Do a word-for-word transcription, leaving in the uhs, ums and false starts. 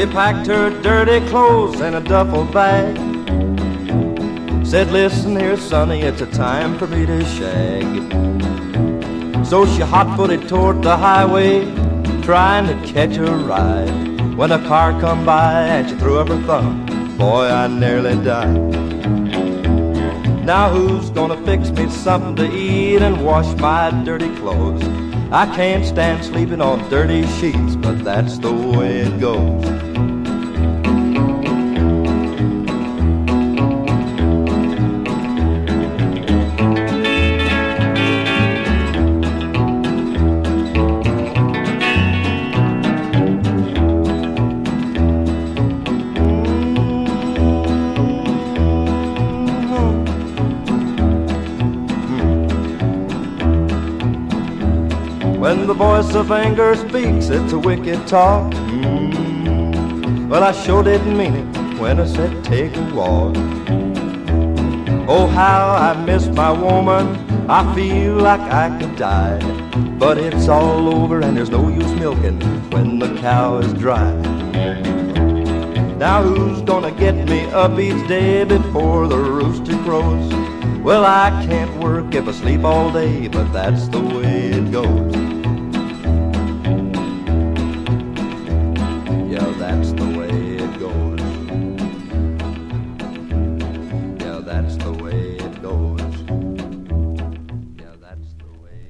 She packed her dirty clothes in a duffel bag. Said, listen here, sonny, it's a time for me to shag. So she hot-footed toward the highway, trying to catch a ride. When a car come by and she threw up her thumb, boy, I nearly died. Now who's gonna fix me something to eat and wash my dirty clothes? I can't stand sleeping on dirty sheets, but that's the way it goes. When the voice of anger speaks, it's a wicked talk. Mm. Well, I sure didn't mean it when I said take a walk. Oh, how I miss my woman, I feel like I could die. But it's all over and there's no use milking when the cow is dry. Now who's gonna get me up each day before the rooster crows? Well, I can't work if I sleep all day, but that's the way it goes.